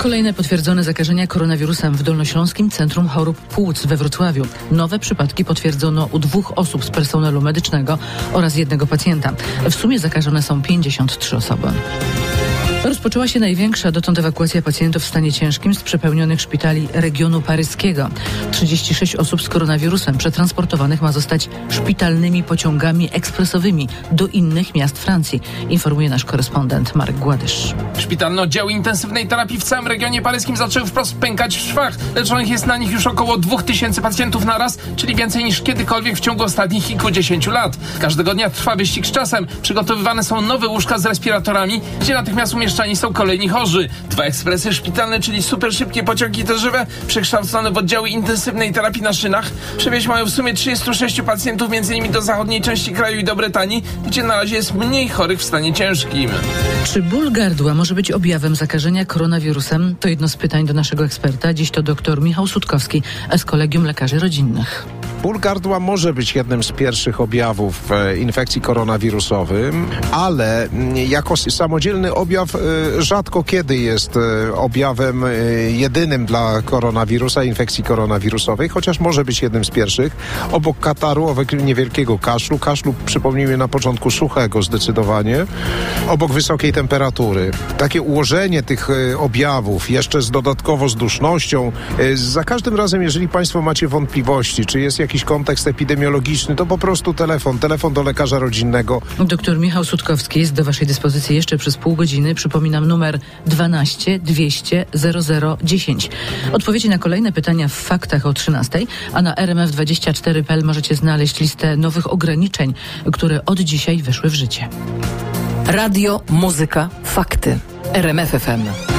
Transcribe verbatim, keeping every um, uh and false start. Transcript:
Kolejne potwierdzone zakażenia koronawirusem w Dolnośląskim Centrum Chorób Płuc we Wrocławiu. Nowe przypadki potwierdzono u dwóch osób z personelu medycznego oraz jednego pacjenta. W sumie zakażone są pięćdziesiąt trzy osoby. Rozpoczęła się największa dotąd ewakuacja pacjentów w stanie ciężkim z przepełnionych szpitali regionu paryskiego. trzydzieści sześć osób z koronawirusem przetransportowanych ma zostać szpitalnymi pociągami ekspresowymi do innych miast Francji, informuje nasz korespondent Marek Gładysz. Szpitalne oddziały intensywnej terapii w całym regionie paryskim zaczęły wprost pękać w szwach. Leczonych jest na nich już około dwóch tysięcy pacjentów na raz, czyli więcej niż kiedykolwiek w ciągu ostatnich kilkudziesięciu lat. Każdego dnia trwa wyścig z czasem. Przygotowywane są nowe łóżka z respiratorami, gdzie natychmiast umieszczane są kolejni chorzy. Dwa ekspresy szpitalne, czyli super szybkie pociągi terzywe, przekształcone w oddziały intensywnej terapii na szynach, przewieźć mają w sumie trzydziestu sześciu pacjentów, między innymi do zachodniej części kraju i do Brytanii, gdzie na razie jest mniej chorych w stanie ciężkim. Czy ból gardła może być objawem zakażenia koronawirusem? To jedno z pytań do naszego eksperta. Dziś to dr Michał Sutkowski z Kolegium Lekarzy Rodzinnych. Ból gardła może być jednym z pierwszych objawów infekcji koronawirusowym, ale jako samodzielny objaw rzadko kiedy jest objawem jedynym dla koronawirusa, infekcji koronawirusowej, chociaż może być jednym z pierwszych. Obok kataru, obok niewielkiego kaszlu, kaszlu przypomnijmy na początku suchego zdecydowanie, obok wysokiej temperatury. Takie ułożenie tych objawów, jeszcze z dodatkowo z dusznością, za każdym razem, jeżeli Państwo macie wątpliwości, czy jest jakiś jakiś kontekst epidemiologiczny, to po prostu telefon, telefon do lekarza rodzinnego. Doktor Michał Sutkowski jest do Waszej dyspozycji jeszcze przez pół godziny. Przypominam numer dwanaście dwieście zero zero dziesięć. Odpowiedzi na kolejne pytania w faktach o trzynastej, a na r m f dwadzieścia cztery kropka p l możecie znaleźć listę nowych ograniczeń, które od dzisiaj weszły w życie. Radio, muzyka, fakty. R M F F M.